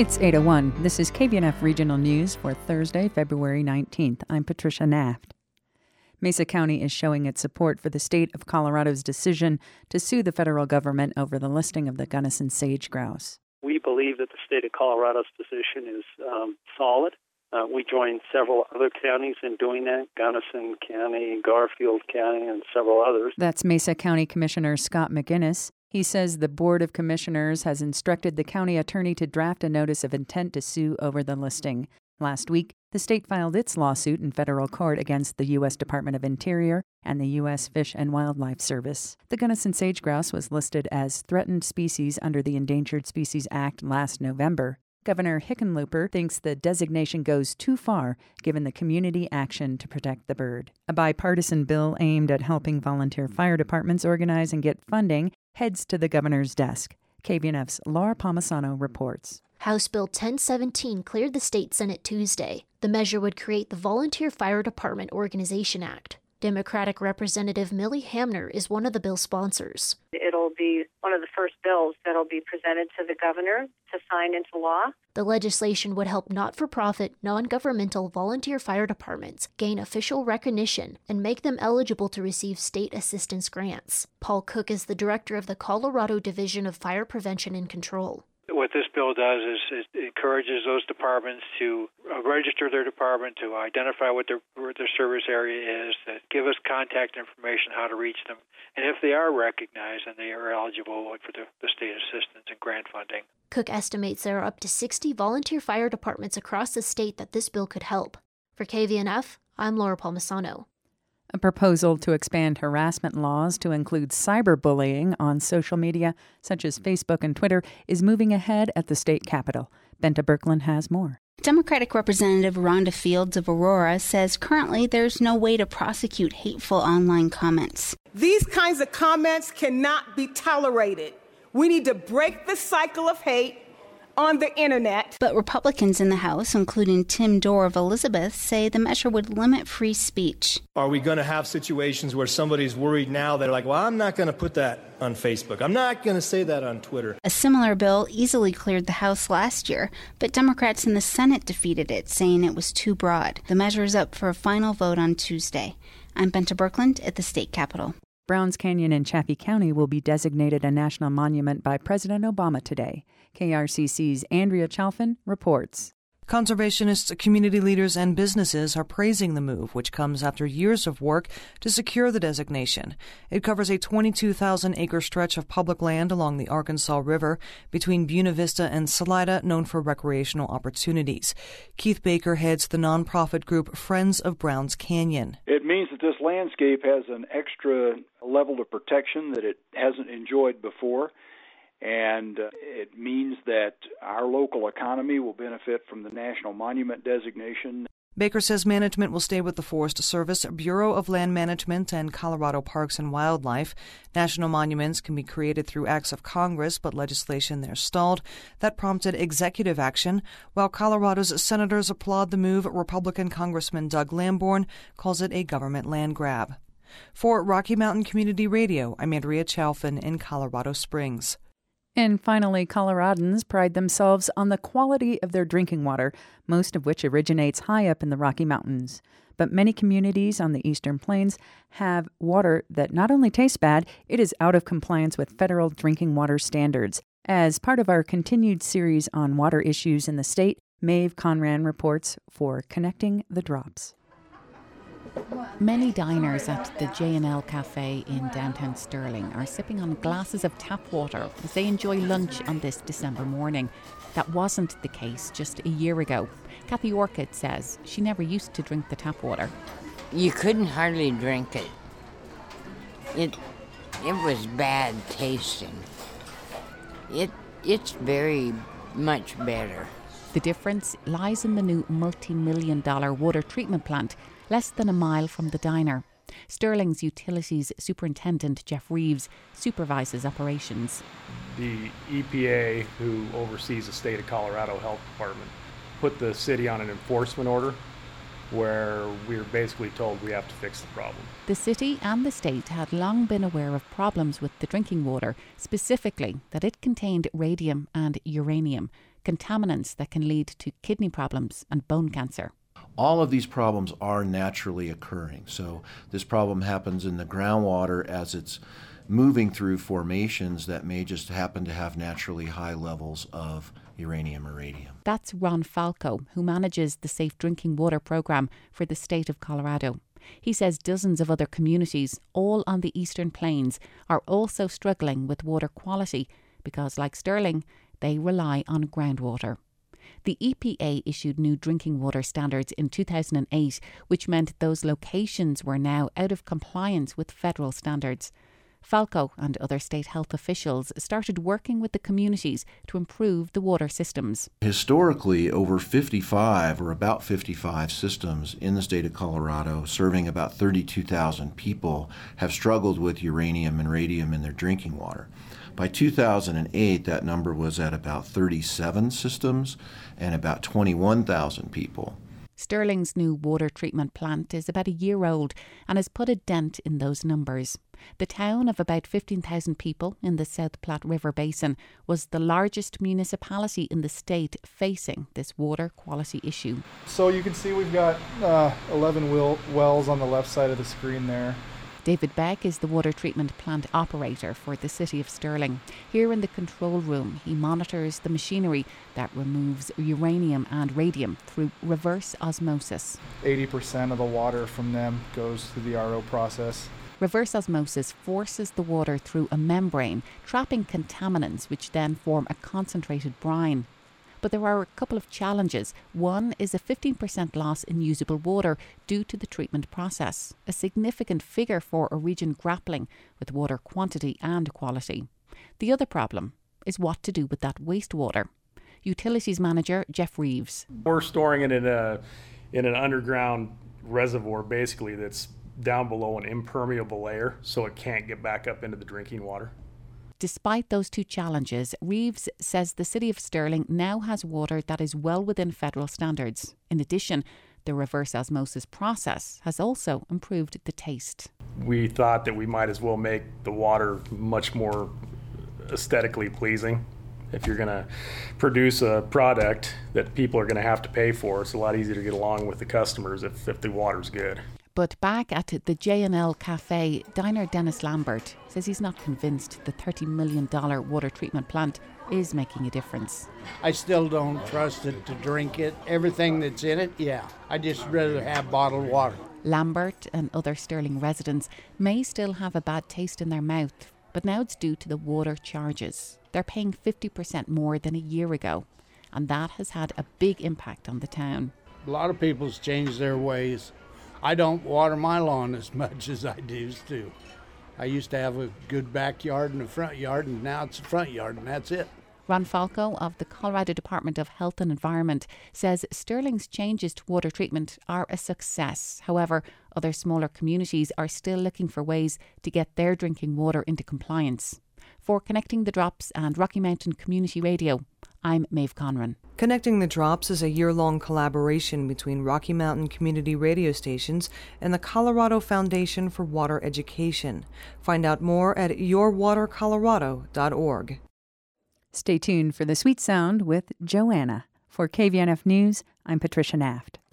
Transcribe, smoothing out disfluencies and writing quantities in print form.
It's 8:01. This is KVNF Regional News for Thursday, February 19th. I'm Patricia Naft. Mesa County is showing its support for the state of Colorado's decision to sue the federal government over the listing of the Gunnison sage grouse. We believe that the state of Colorado's position is solid. We joined several other counties in doing that, Gunnison County, Garfield County, and several others. That's Mesa County Commissioner Scott McGinnis. He says the Board of Commissioners has instructed the county attorney to draft a notice of intent to sue over the listing. Last week, the state filed its lawsuit in federal court against the U.S. Department of Interior and the U.S. Fish and Wildlife Service. The Gunnison sage grouse was listed as threatened species under the Endangered Species Act last November. Governor Hickenlooper thinks the designation goes too far, given the community action to protect the bird. A bipartisan bill aimed at helping volunteer fire departments organize and get funding heads to the governor's desk. KVNF's Laura Palmisano reports. House Bill 1017 cleared the state Senate Tuesday. The measure would create the Volunteer Fire Department Organization Act. Democratic Representative Millie Hamner is one of the bill sponsors. It'll be one of the first bills that'll be presented to the governor to sign into law. The legislation would help not-for-profit, non-governmental volunteer fire departments gain official recognition and make them eligible to receive state assistance grants. Paul Cook is the director of the Colorado Division of Fire Prevention and Control. What this bill does is it encourages those departments to register their department, to identify what their service area is, to give us contact information, how to reach them. And if they are recognized, then they are eligible for the state assistance and grant funding. Cook estimates there are up to 60 volunteer fire departments across the state that this bill could help. For KVNF, I'm Laura Palmisano. A proposal to expand harassment laws to include cyberbullying on social media, such as Facebook and Twitter, is moving ahead at the state capitol. Benta Birkeland has more. Democratic Representative Rhonda Fields of Aurora says currently there's no way to prosecute hateful online comments. These kinds of comments cannot be tolerated. We need to break the cycle of hate on the internet. But Republicans in the House, including Tim Dorr of Elizabeth, say the measure would limit free speech. Are we going to have situations where somebody's worried now that like, well, I'm not going to put that on Facebook. I'm not going to say that on Twitter. A similar bill easily cleared the House last year, but Democrats in the Senate defeated it, saying it was too broad. The measure is up for a final vote on Tuesday. I'm Benta Birkeland at the state capitol. Browns Canyon in Chaffee County will be designated a national monument by President Obama today. KRCC's Andrea Chalfin reports. Conservationists, community leaders, and businesses are praising the move, which comes after years of work to secure the designation. It covers a 22,000-acre stretch of public land along the Arkansas River between Buena Vista and Salida, known for recreational opportunities. Keith Baker heads the nonprofit group Friends of Browns Canyon. It means that this landscape has an extra level of protection that it hasn't enjoyed before. And it means that our local economy will benefit from the National Monument designation. Baker says management will stay with the Forest Service, Bureau of Land Management, and Colorado Parks and Wildlife. National monuments can be created through acts of Congress, but legislation there stalled. That prompted executive action. While Colorado's senators applaud the move, Republican Congressman Doug Lamborn calls it a government land grab. For Rocky Mountain Community Radio, I'm Andrea Chalfin in Colorado Springs. And finally, Coloradans pride themselves on the quality of their drinking water, most of which originates high up in the Rocky Mountains. But many communities on the Eastern Plains have water that not only tastes bad, it is out of compliance with federal drinking water standards. As part of our continued series on water issues in the state, Maeve Conran reports for Connecting the Drops. Many diners at the J&L Cafe in downtown Stirling are sipping on glasses of tap water as they enjoy lunch on this December morning. That wasn't the case just a year ago. Kathy Orchid says she never used to drink the tap water. You couldn't hardly drink it. It was bad tasting. It's very much better. The difference lies in the new multi-million-dollar water treatment plant less than a mile from the diner. Stirling's Utilities Superintendent Jeff Reeves supervises operations. The EPA, who oversees the state of Colorado Health Department, put the city on an enforcement order where we were basically told we have to fix the problem. The city and the state had long been aware of problems with the drinking water, specifically that it contained radium and uranium, contaminants that can lead to kidney problems and bone cancer. All of these problems are naturally occurring. So this problem happens in the groundwater as it's moving through formations that may just happen to have naturally high levels of uranium or radium. That's Ron Falco, who manages the Safe Drinking Water Program for the state of Colorado. He says dozens of other communities, all on the Eastern Plains, are also struggling with water quality because, like Sterling, they rely on groundwater. The EPA issued new drinking water standards in 2008, which meant those locations were now out of compliance with federal standards. Falco and other state health officials started working with the communities to improve the water systems. Historically, over 55 or about 55 systems in the state of Colorado, serving about 32,000 people, have struggled with uranium and radium in their drinking water. By 2008, that number was at about 37 systems and about 21,000 people. Sterling's new water treatment plant is about a year old and has put a dent in those numbers. The town of about 15,000 people in the South Platte River Basin was the largest municipality in the state facing this water quality issue. So you can see we've got 11 wells on the left side of the screen there. David Beck is the water treatment plant operator for the city of Sterling. Here in the control room, he monitors the machinery that removes uranium and radium through reverse osmosis. 80% of the water from them goes through the RO process. Reverse osmosis forces the water through a membrane, trapping contaminants which then form a concentrated brine. But there are a couple of challenges. One is a 15% loss in usable water due to the treatment process, a significant figure for a region grappling with water quantity and quality. The other problem is what to do with that wastewater. Utilities manager Jeff Reeves. We're storing it in an underground reservoir, basically, that's down below an impermeable layer, so it can't get back up into the drinking water. Despite those two challenges, Reeves says the city of Sterling now has water that is well within federal standards. In addition, the reverse osmosis process has also improved the taste. We thought that we might as well make the water much more aesthetically pleasing. If you're going to produce a product that people are going to have to pay for, it's a lot easier to get along with the customers if the water's good. But back at the J&L Cafe, diner Dennis Lambert says he's not convinced the $30 million water treatment plant is making a difference. I still don't trust it to drink it. Everything that's in it, yeah. I just rather have bottled water. Lambert and other Sterling residents may still have a bad taste in their mouth, but now it's due to the water charges. They're paying 50% more than a year ago, and that has had a big impact on the town. A lot of people's changed their ways. I don't water my lawn as much as I used to. I used to have a good backyard and a front yard, and now it's a front yard, and that's it. Ron Falco of the Colorado Department of Health and Environment says Sterling's changes to water treatment are a success. However, other smaller communities are still looking for ways to get their drinking water into compliance. For Connecting the Drops and Rocky Mountain Community Radio, I'm Maeve Conran. Connecting the Drops is a year-long collaboration between Rocky Mountain community radio stations and the Colorado Foundation for Water Education. Find out more at yourwatercolorado.org. Stay tuned for the Sweet Sound with Joanna. For KVNF News, I'm Patricia Naft.